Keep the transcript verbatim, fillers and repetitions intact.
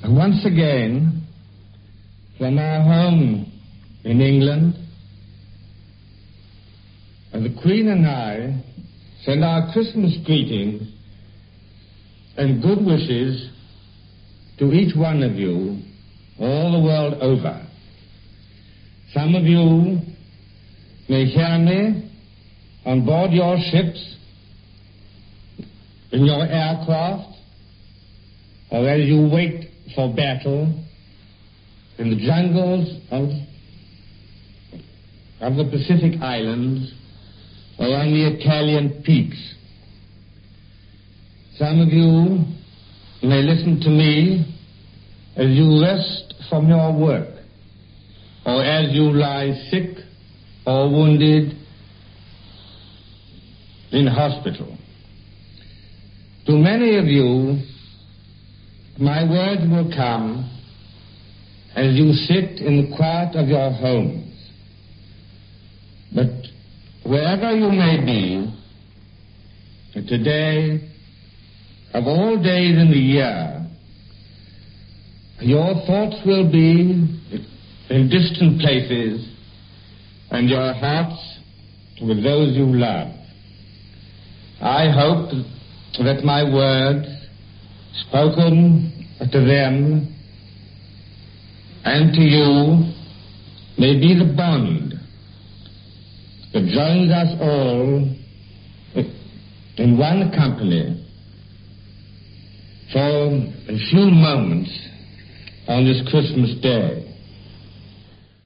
once again, from our home in England, the Queen and I send our Christmas greetings and good wishes to each one of you all the world over. Some of you may hear me on board your ships, in your aircraft, or as you wait for battle in the jungles of, of the Pacific Islands or on the Italian peaks. Some of you may listen to me as you rest from your work, or as you lie sick or wounded in hospital. To many of you, my words will come as you sit in the quiet of your homes. But wherever you may be, today, of all days in the year, your thoughts will be in distant places and your hearts with those you love. I hope that my words, spoken to them and to you, may be the bond that joins us all in one company for a few moments on this Christmas day.